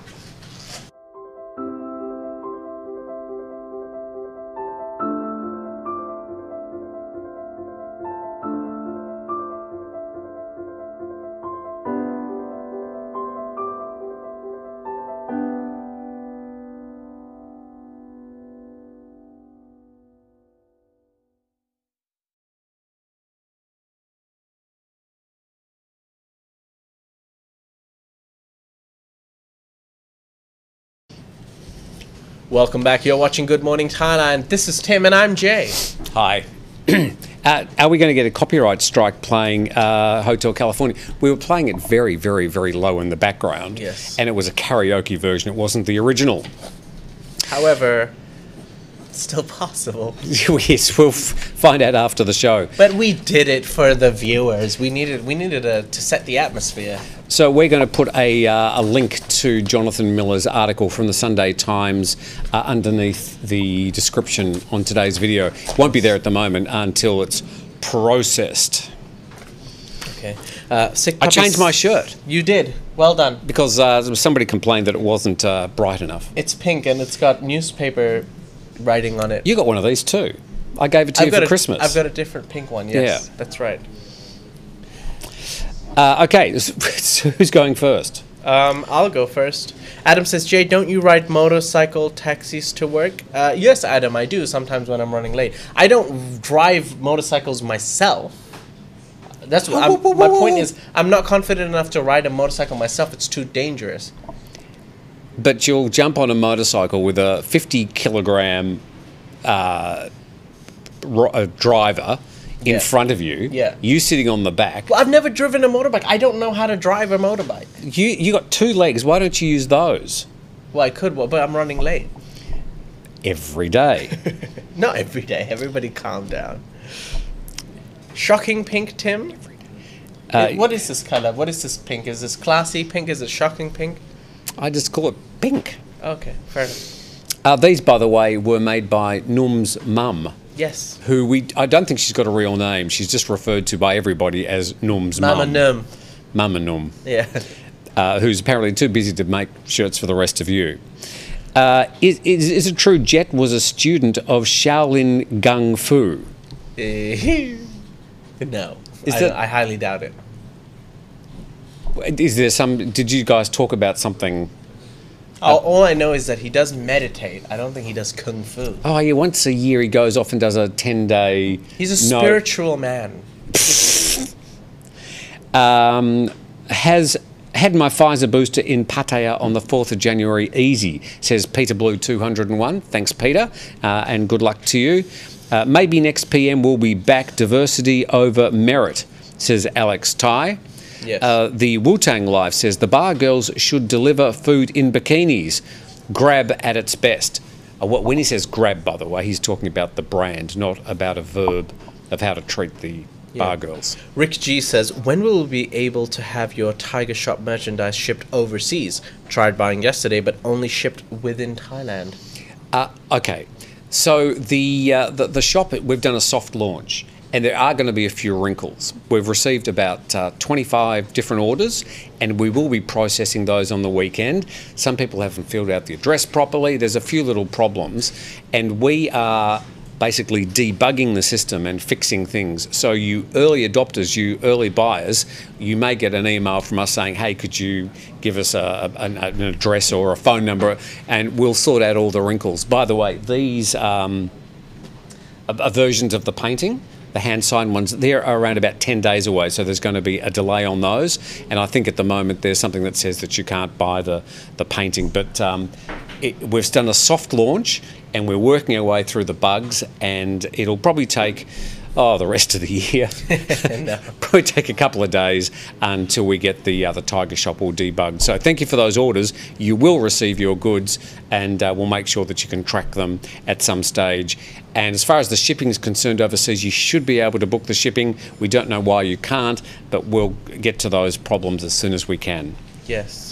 Speaker 1: Welcome back. You're watching Good Morning Thailand. This is Tim and I'm Jay.
Speaker 2: Hi. uh, are we going to get a copyright strike playing uh, Hotel California? We were playing it very, very, very low in the background.
Speaker 1: Yes.
Speaker 2: And it was a karaoke version. It wasn't the original.
Speaker 1: However, it's still possible.
Speaker 2: Yes, we'll f- find out after the show.
Speaker 1: But we did it for the viewers. We needed we needed a, to set the atmosphere.
Speaker 2: So we're going to put a, uh, a link to Jonathan Miller's article from the Sunday Times uh, underneath the description on today's video. It won't be there at the moment until it's processed.
Speaker 1: Okay. Uh, sick
Speaker 2: I
Speaker 1: puppies-
Speaker 2: changed my shirt
Speaker 1: You did. Well done.
Speaker 2: because uh, somebody complained that it wasn't uh, bright enough.
Speaker 1: It's pink and it's got newspaper writing on it.
Speaker 2: You got one of these too. I gave it to
Speaker 1: I've
Speaker 2: you
Speaker 1: got
Speaker 2: for
Speaker 1: a,
Speaker 2: Christmas.
Speaker 1: I've got a different pink one. Yes,
Speaker 2: Yeah.
Speaker 1: that's right.
Speaker 2: Uh, okay, so who's going first?
Speaker 1: Um, I'll go first. Adam says, Jay, don't you ride motorcycle taxis to work? Uh, yes, Adam, I do sometimes when I'm running late. I don't drive motorcycles myself. That's what I'm, my point is. I'm not confident enough to ride a motorcycle myself. It's too dangerous.
Speaker 2: But you'll jump on a motorcycle with a fifty kilogram uh, ro- uh, driver in
Speaker 1: Yeah.
Speaker 2: front of you.
Speaker 1: Yeah.
Speaker 2: You sitting on the back.
Speaker 1: Well, I've never driven a motorbike. I don't know how to drive a motorbike.
Speaker 2: You you got two legs. Why don't you use those
Speaker 1: Well, I could, well, but I'm running late.
Speaker 2: every day?
Speaker 1: Not every day. Everybody calm down. Shocking pink, Tim?
Speaker 2: Uh,
Speaker 1: what is this color? What is this pink? Is this classy pink? Is it shocking pink?
Speaker 2: I just call it pink.
Speaker 1: Okay, fair enough.
Speaker 2: Uh, these, by the way, were made by Num's mum,
Speaker 1: Yes.
Speaker 2: who we I don't think she's got a real name. She's just referred to by everybody as Num's
Speaker 1: Mama
Speaker 2: mum.
Speaker 1: Num.
Speaker 2: Mama Num.
Speaker 1: Yeah.
Speaker 2: Uh, who's apparently too busy to make shirts for the rest of you. Uh, is, is, is it true Jet was a student of Shaolin Gung Fu?
Speaker 1: No.
Speaker 2: Is
Speaker 1: I,
Speaker 2: that-
Speaker 1: I highly doubt it.
Speaker 2: Is there some? Did you guys talk about something?
Speaker 1: All, all I know is that he does meditate. I don't think he does kung fu.
Speaker 2: Oh, yeah. Once a year he goes off and does a ten day.
Speaker 1: He's a spiritual man.
Speaker 2: Um, has had my Pfizer booster in Pattaya on the fourth of January. Easy, says Peter Blue two hundred and one. Thanks, Peter, uh, and good luck to you. Uh, maybe next P M we'll be back. Diversity over merit, says Alex Ty.
Speaker 1: Yes.
Speaker 2: Uh, the Wu-Tang Live says the bar girls should deliver food in bikinis. Grab at its best. Uh, what, when he says grab, by the way, he's talking about the brand, not about a verb of how to treat the bar girls.
Speaker 1: Rick G says, when will we be able to have your Tiger Shop merchandise shipped overseas? Tried buying yesterday, but only shipped within Thailand.
Speaker 2: Uh, okay, so the, uh, the the shop, we've done a soft launch, and there are going to be a few wrinkles. We've received about uh, twenty-five different orders, and we will be processing those on the weekend. Some people haven't filled out the address properly. There's a few little problems, and we are basically debugging the system and fixing things. So you early adopters, you early buyers, you may get an email from us saying, hey, could you give us a, an, an address or a phone number, and we'll sort out all the wrinkles. By the way, these um, are, are versions of the painting, the hand signed ones, they're around about ten days away, so there's going to be a delay on those. And I think at the moment there's something that says that you can't buy the, the painting. But um, it, we've done a soft launch and we're working our way through the bugs, and it'll probably take, oh, the rest of the year.
Speaker 1: No.
Speaker 2: Probably take a couple of days until we get the uh, the Tiger Shop all debugged. So thank you for those orders. You will receive your goods, and uh, we'll make sure that you can track them at some stage. And as far as the shipping is concerned overseas, you should be able to book the shipping. We don't know why you can't, but we'll get to those problems as soon as we can.
Speaker 1: Yes.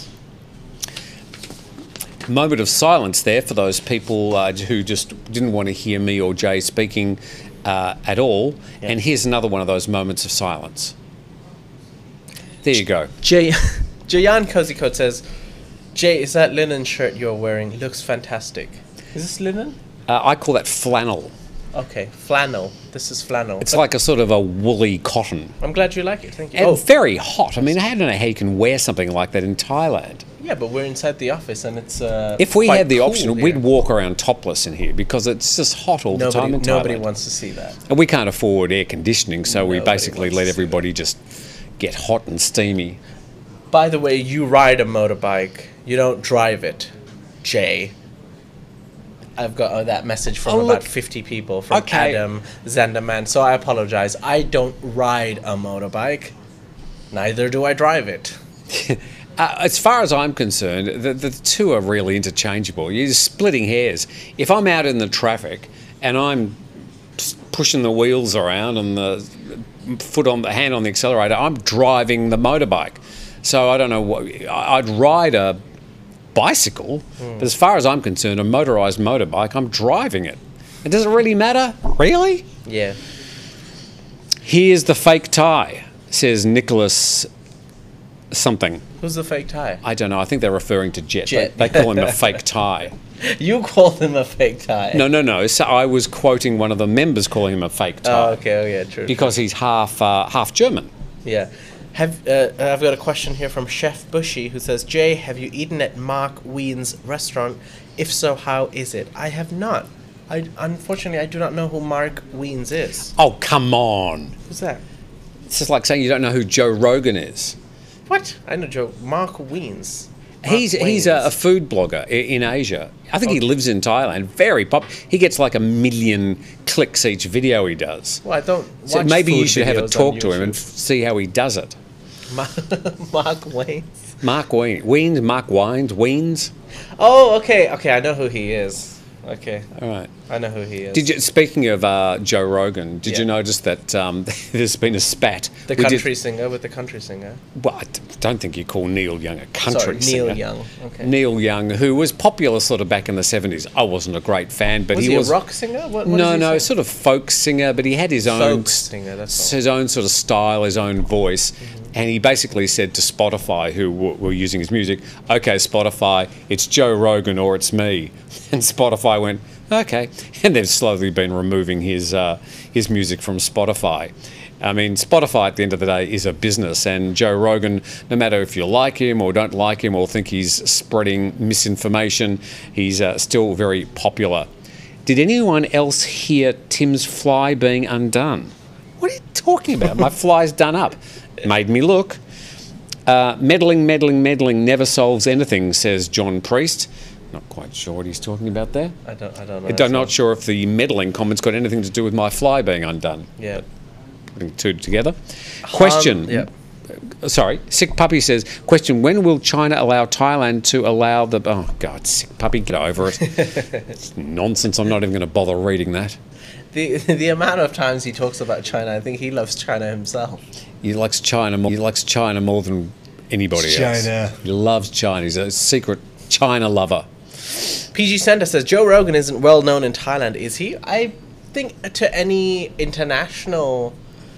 Speaker 2: Moment of silence there for those people uh, who just didn't want to hear me or Jay speaking uh, at all.
Speaker 1: Yeah.
Speaker 2: And here's another one of those moments of silence. There you go.
Speaker 1: Jay, Jayan Cozy Coat says, Jay, is that linen shirt you're wearing? Looks fantastic. Is this linen?
Speaker 2: Uh, I call that flannel.
Speaker 1: Okay, flannel. This is flannel.
Speaker 2: It's
Speaker 1: But
Speaker 2: like a sort of a woolly cotton.
Speaker 1: I'm glad you like it. Thank you.
Speaker 2: And
Speaker 1: Oh,
Speaker 2: very hot. I mean, I don't know how you can wear something like that in Thailand.
Speaker 1: yeah, but we're inside the office and it's uh,
Speaker 2: If we
Speaker 1: quite
Speaker 2: had the
Speaker 1: cool
Speaker 2: option,
Speaker 1: here.
Speaker 2: we'd walk around topless in here because it's just hot all the
Speaker 1: Nobody,
Speaker 2: time in Thailand.
Speaker 1: nobody wants to see that.
Speaker 2: And we can't afford air conditioning, so we
Speaker 1: Nobody
Speaker 2: basically
Speaker 1: wants
Speaker 2: let
Speaker 1: to see
Speaker 2: everybody just get hot and steamy.
Speaker 1: By the way, you ride a motorbike. You don't drive it, Jay. I've got uh, that message from
Speaker 2: Oh,
Speaker 1: about
Speaker 2: look.
Speaker 1: fifty people from
Speaker 2: Okay.
Speaker 1: Adam Zanderman. So I apologize. I don't ride a motorbike. Neither do I drive it.
Speaker 2: Uh, as far as I'm concerned, the, the two are really interchangeable. You're just splitting hairs. If I'm out in the traffic and I'm s- pushing the wheels around and the foot on the hand on the accelerator, I'm driving the motorbike. So I don't know what I- I'd ride a bicycle, but as far as I'm concerned, a motorized motorbike, I'm driving it. It doesn't really matter, really.
Speaker 1: Yeah.
Speaker 2: Here's the fake tie, says Nicholas something.
Speaker 1: Who's the fake tie?
Speaker 2: I don't know. I think they're referring to Jet.
Speaker 1: Jet.
Speaker 2: They, they call him a fake tie.
Speaker 1: You called him a fake tie.
Speaker 2: No, no, no. So I was quoting one of the members calling him a fake tie
Speaker 1: Oh, okay. Oh, yeah. True.
Speaker 2: because he's half uh, half German.
Speaker 1: Yeah. Have uh, I've got a question here from Chef Bushy who says, Jay, have you eaten at Mark Wien's restaurant? If so, how is it? I have not. I unfortunately I do not know who Mark Wiens is.
Speaker 2: Oh, come on.
Speaker 1: Who's that?
Speaker 2: It's just like saying you don't know who Joe Rogan is.
Speaker 1: What? I know Joe. Mark Wiens. Mark
Speaker 2: He's he's a, a
Speaker 1: Wiens.
Speaker 2: food blogger i- in Asia. I think he lives in Thailand. Very pop. He gets like a million clicks each video he does.
Speaker 1: Well, I don't.
Speaker 2: So
Speaker 1: watch
Speaker 2: maybe you
Speaker 1: food
Speaker 2: should have a
Speaker 1: videos
Speaker 2: talk
Speaker 1: on
Speaker 2: to him and
Speaker 1: YouTube.
Speaker 2: f- see how he does it.
Speaker 1: Ma- Mark Wiens.
Speaker 2: Mark Ween, Weens, Mark Wines, Weens.
Speaker 1: Oh, okay, okay. I know who he is. Okay,
Speaker 2: All right.
Speaker 1: I know who he is.
Speaker 2: Did you? Speaking of uh, Joe Rogan, did you
Speaker 1: Yeah.
Speaker 2: notice that um, there's been a spat?
Speaker 1: the
Speaker 2: We did-
Speaker 1: country singer with the country singer?
Speaker 2: well, I d- don't think you call Neil Young a country
Speaker 1: Sorry,
Speaker 2: singer.
Speaker 1: Neil Young. Okay.
Speaker 2: Neil Young, who was popular sort of back in the seventies. I wasn't a great fan, but
Speaker 1: was
Speaker 2: he,
Speaker 1: he,
Speaker 2: was
Speaker 1: a rock singer? What, what
Speaker 2: no,
Speaker 1: does he
Speaker 2: no,
Speaker 1: sing?
Speaker 2: sort of folk singer, but he had his own
Speaker 1: Folk singer, that's all.
Speaker 2: his own sort of style, his own voice, and he basically said to Spotify, who w- were using his music, "Okay, Spotify, it's Joe Rogan or it's me," and Spotify went, "Okay," and they've slowly been removing his uh, his music from Spotify. I mean, Spotify at the end of the day is a business, and Joe Rogan, no matter if you like him or don't like him or think he's spreading misinformation, he's uh, still very popular. Did anyone else hear Tim's fly being undone? What are you talking about? My fly's done up. Made me look. Uh, meddling, meddling, meddling never solves anything, says John Priest. Not quite sure what he's talking about there.
Speaker 1: I don't. I don't know.
Speaker 2: I'm not sure if the meddling comment's got anything to do with my fly being undone.
Speaker 1: Yeah.
Speaker 2: Putting two together. Question.
Speaker 1: Um, yeah.
Speaker 2: Sorry, Sick Puppy says, question, when will China allow Thailand to allow the... Oh, God, Sick Puppy, get over it. It's nonsense. I'm not even going to bother reading that.
Speaker 1: The the amount of times he talks about China, I think he loves China himself.
Speaker 2: He likes China more, he likes China more than anybody else.
Speaker 1: China.
Speaker 2: He loves China. He's a secret China lover.
Speaker 1: P G Sender says Joe Rogan isn't well known in Thailand, is he? I think to any international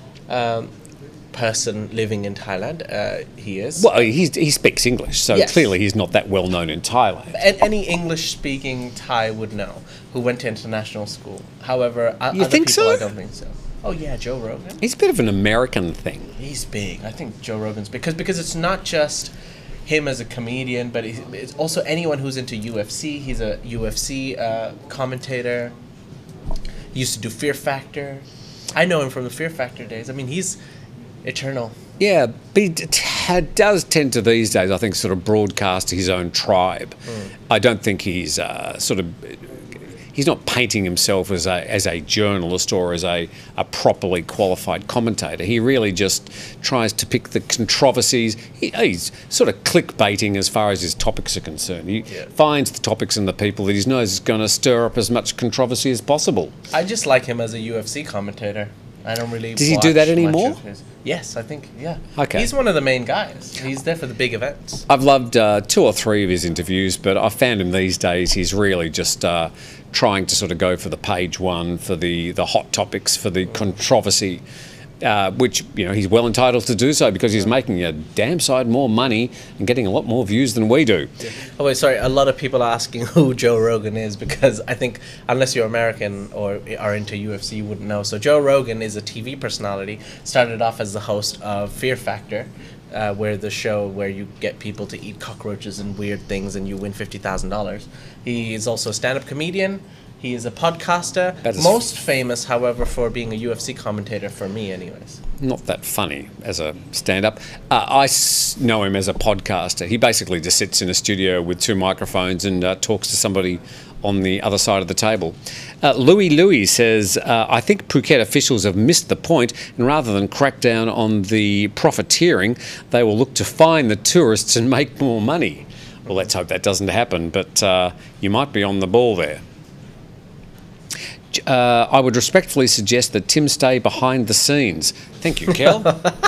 Speaker 1: um, person living in Thailand, uh, he is.
Speaker 2: Well, he's, he speaks English, so
Speaker 1: Yes.
Speaker 2: clearly he's not that well known in Thailand.
Speaker 1: And any English-speaking Thai would know who went to international school. However, o-
Speaker 2: You
Speaker 1: other
Speaker 2: think
Speaker 1: people,
Speaker 2: so?
Speaker 1: I don't think so. Oh yeah, Joe Rogan.
Speaker 2: He's a bit of an American thing.
Speaker 1: He's big. I think Joe Rogan's because because it's not just him as a comedian, but he's- it's also anyone who's into U F C. He's a U F C uh, commentator. He used to do Fear Factor. I know him from the Fear Factor days. I mean, he's eternal.
Speaker 2: Yeah, but he d- t- does tend to these days, I think, sort of broadcast his own tribe. I don't think he's uh, sort of... He's not painting himself as a as a journalist or as a, a properly qualified commentator. He really just tries to pick the controversies. He, he's sort of clickbaiting as far as his topics are concerned. He
Speaker 1: Yeah.
Speaker 2: finds the topics and the people that he knows is going to stir up as much controversy as possible.
Speaker 1: I just like him as a U F C commentator. I don't really.
Speaker 2: Does he do that
Speaker 1: watch much
Speaker 2: anymore?
Speaker 1: of his- Yes, I think. Yeah.
Speaker 2: Okay.
Speaker 1: He's one of the main guys. He's there for the big events.
Speaker 2: I've loved uh, two or three of his interviews, but I found him these days, he's really just uh, trying to sort of go for the page one, for the, the hot topics, for the controversy, uh, which, you know, he's well entitled to do so because he's making a damn side more money and getting a lot more views than we do.
Speaker 1: Oh wait, sorry. A lot of people are asking who Joe Rogan is because I think unless you're American or are into U F C, you wouldn't know. So Joe Rogan is a T V personality. Started off as the host of Fear Factor, uh, where the show where you get people to eat cockroaches and weird things and you win fifty thousand dollars. He is also a stand-up comedian. He is a podcaster.
Speaker 2: That is-
Speaker 1: Most famous, however, for being a U F C commentator for me, anyways.
Speaker 2: Not that funny as a stand-up. Uh, I s- know him as a podcaster. He basically just sits in a studio with two microphones and uh, talks to somebody on the other side of the table. Uh, Louis Louis says, uh, I think Phuket officials have missed the point, and rather than crack down on the profiteering, they will look to fine the tourists and make more money. Well, let's hope that doesn't happen, but uh, you might be on the ball there. Uh, I would respectfully suggest that Tim stay behind the scenes. Thank you, Kel.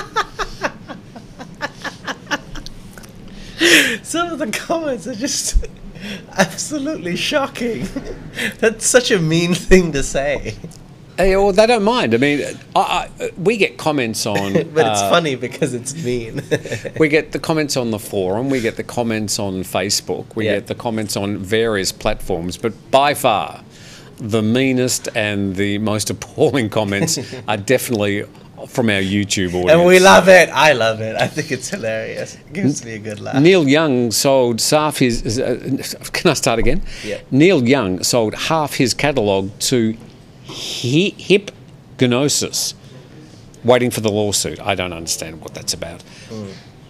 Speaker 1: Some of the comments are just absolutely shocking. That's such a mean thing to say.
Speaker 2: Hey, well, they don't mind. I mean, I, I, we get comments on...
Speaker 1: But it's
Speaker 2: uh,
Speaker 1: funny because it's mean.
Speaker 2: We get the comments on the forum, we get the comments on Facebook, we
Speaker 1: Yeah.
Speaker 2: get the comments on various platforms, but by far the meanest and the most appalling comments are definitely from our YouTube audience.
Speaker 1: And we love it. I love it. I think it's hilarious. It gives me a good laugh.
Speaker 2: Neil Young sold half his... Uh, can I start again?
Speaker 1: Yeah.
Speaker 2: Neil Young sold half his catalogue to Hi- Hypnosis. waiting for the lawsuit. I don't understand what that's about.
Speaker 1: Mm.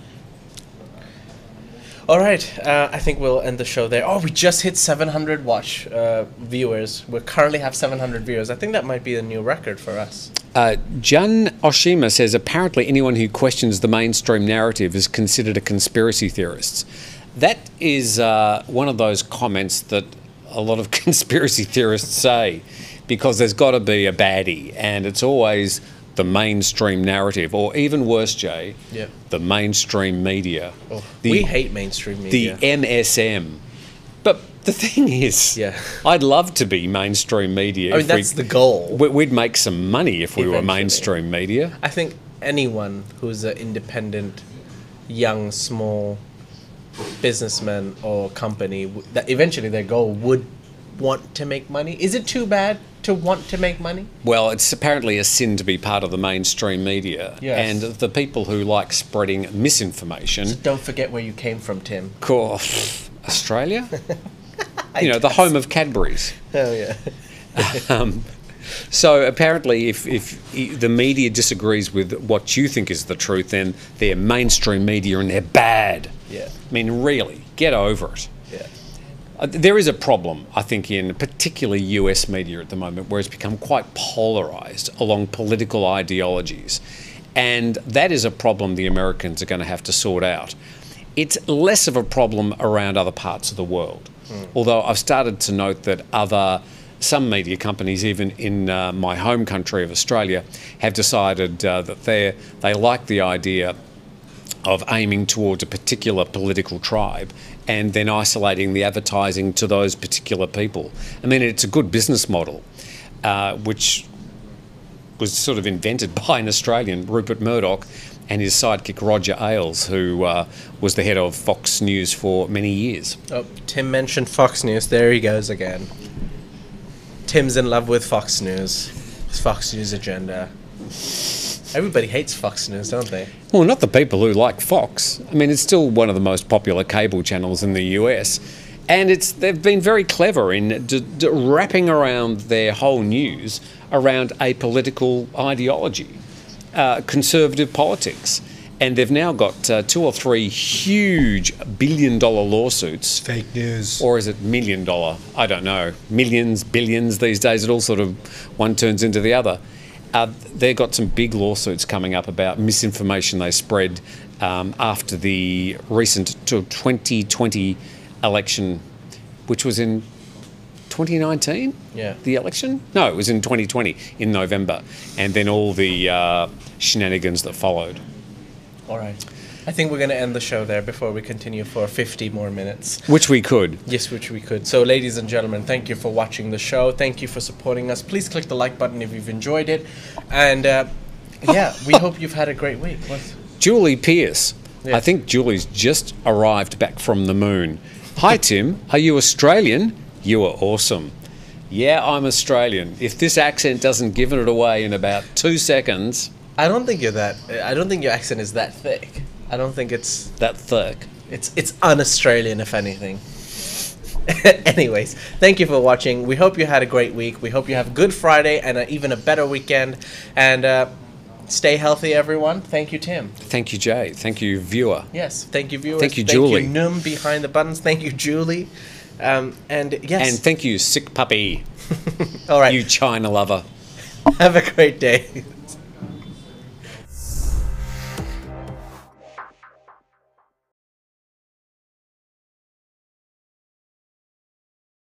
Speaker 1: All right, uh, I think we'll end the show there. Oh, we just hit seven hundred watch uh, viewers. We currently have seven hundred viewers. I think that might be a new record for us.
Speaker 2: Uh, Jun Oshima says, apparently anyone who questions the mainstream narrative is considered a conspiracy theorist. That is uh, one of those comments that a lot of conspiracy theorists say, because there's got to be a baddie, and it's always the mainstream narrative, or even worse, Jay,
Speaker 1: yeah.
Speaker 2: the mainstream media.
Speaker 1: Oh,
Speaker 2: the,
Speaker 1: we hate mainstream media.
Speaker 2: The M S M. But the thing is,
Speaker 1: yeah.
Speaker 2: I'd love to be mainstream media.
Speaker 1: I mean, that's we, the goal.
Speaker 2: We'd make some money if we
Speaker 1: Eventually.
Speaker 2: were mainstream media.
Speaker 1: I think anyone who's an independent, young, small businessman or company, that eventually their goal would want to make money. Is it too bad to want to make money?
Speaker 2: Well, it's apparently a sin to be part of the mainstream media.
Speaker 1: Yes.
Speaker 2: And the people who like spreading misinformation...
Speaker 1: So don't forget where you came from, Tim.
Speaker 2: Cool. Australia? You know, the home of Cadbury's.
Speaker 1: Oh, yeah.
Speaker 2: um, so apparently if, if the media disagrees with what you think is the truth, then they're mainstream media and they're bad.
Speaker 1: Yeah.
Speaker 2: I mean, really, get over it.
Speaker 1: Yeah.
Speaker 2: Uh, there is a problem, I think, in particularly U S media at the moment, where it's become quite polarised along political ideologies. And that is a problem the Americans are going to have to sort out. It's less of a problem around other parts of the world. Mm. Although I've started to note that other, some media companies, even in uh, my home country of Australia, have decided uh, that they they like the idea of aiming towards a particular political tribe and then isolating the advertising to those particular people. I mean, it's a good business model, uh, which was sort of invented by an Australian, Rupert Murdoch, and his sidekick Roger Ailes, who uh, was the head of Fox News for many years.
Speaker 1: Oh, Tim mentioned Fox News. There he goes again. Tim's in love with Fox News. It's Fox News agenda. Everybody hates Fox News, don't they?
Speaker 2: Well, not the people who like Fox. I mean, it's still one of the most popular cable channels in the U S. And it's they've been very clever in d- d- wrapping around their whole news around a political ideology, uh, conservative politics. And they've now got uh, two or three huge billion-dollar lawsuits.
Speaker 4: Fake news.
Speaker 2: Or is it million-dollar? I don't know. Millions, billions these days. It all sort of, one turns into the other. Uh, they've got some big lawsuits coming up about misinformation they spread um, after the recent twenty twenty election, which was in twenty nineteen?
Speaker 1: Yeah.
Speaker 2: The election? No, it was in twenty twenty, in November. And then all the uh, shenanigans that followed.
Speaker 1: All right. I think we're going to end the show there before we continue for fifty more minutes.
Speaker 2: Which we could.
Speaker 1: Yes, which we could. So, ladies and gentlemen, thank you for watching the show. Thank you for supporting us. Please click the like button if you've enjoyed it. And, uh, yeah, we hope you've had a great week. What's...
Speaker 2: Julie Pierce.
Speaker 1: Yeah.
Speaker 2: I think Julie's just arrived back from the moon. Hi, Tim. Are you Australian? You are awesome. Yeah, I'm Australian. If this accent doesn't give it away in about two seconds...
Speaker 1: I don't think you're that... I don't think your accent is that thick. I don't think it's...
Speaker 2: That thick.
Speaker 1: It's it's un-Australian, if anything. Anyways, thank you for watching. We hope you had a great week. We hope you have a good Friday and a, even a better weekend. And uh, stay healthy, everyone. Thank you, Tim.
Speaker 2: Thank you, Jay. Thank you, viewer.
Speaker 1: Yes, thank you, viewers.
Speaker 2: Thank you, Julie.
Speaker 1: Thank you, Num, behind the buttons. Thank you, Julie. Um, and yes.
Speaker 2: And thank you, sick puppy.
Speaker 1: All right.
Speaker 2: You China lover.
Speaker 1: Have a great day.